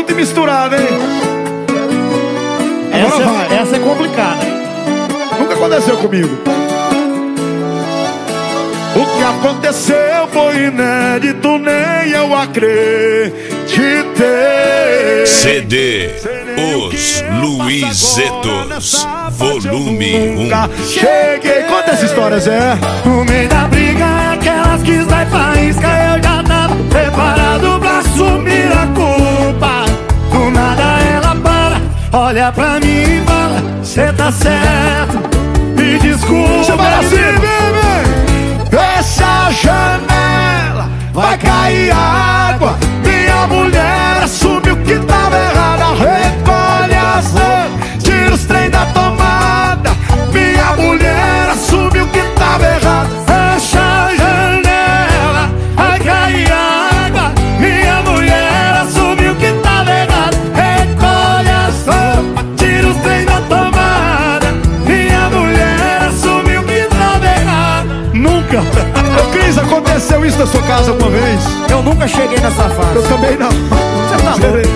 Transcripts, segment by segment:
junto e misturado, hein? Essa é complicada. Nunca aconteceu comigo. O que aconteceu foi inédito, nem eu acreditei. CD Os Luizetos, volume 1. Cheguei, conta essa história, Zé. No meio da briga, aquelas que sai faísca, eu já tava preparado pra assumir a culpa. Do nada ela para, olha pra mim e fala: cê tá certo, me desculpa. Você vai assim, bebê. Fecha a janela, vai cair água. Minha mulher assumiu que tava errada. Recolhe as roupas, tira os trem da tomada. Minha mulher assumiu que tava errada. Fecha a janela, vai cair água. Minha mulher assumiu que tava errado. Recolhe as roupas, tira os trem da tomada. Minha mulher assumiu que tava errado. Nunca. Ô Cris, aconteceu isso na sua casa uma vez? Eu nunca cheguei nessa fase. Eu também não. Você tá louco?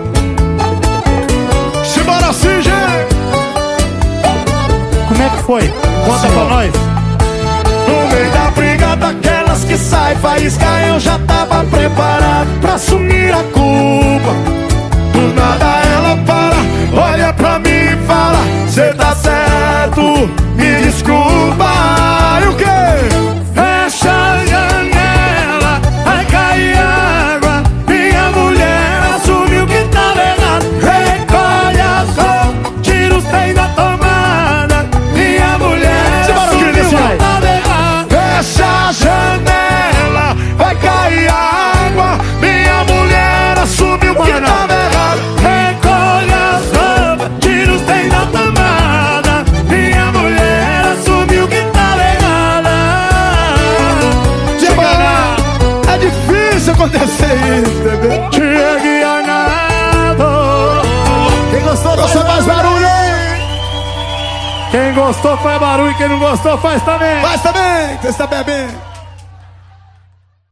Simbora assim, gente. Como é que foi? Conta pra nós. No meio da briga daquelas que sai faísca, eu já tava preparado pra assumir a culpa. Do nada ela para, olha pra mim e fala: cê tá certo, me desculpa. E o quê? Fecha a janela, vai cair água. Minha mulher assumiu que tava errado. Recolhe as roupas, tira os trem da tomada. Minha mulher assumiu que tava errado. Fecha a janela, vai cair água. Minha mulher assumiu que tava errado. Recolhe as roupas, tira os trem da tomada. Minha mulher assumiu que tava errada. É difícil acontecer isso, bebê. Chegue a nada. Quem gostou, faz mais barulho aí. Quem gostou faz barulho, quem não gostou faz também. Faz também, que você está bebendo.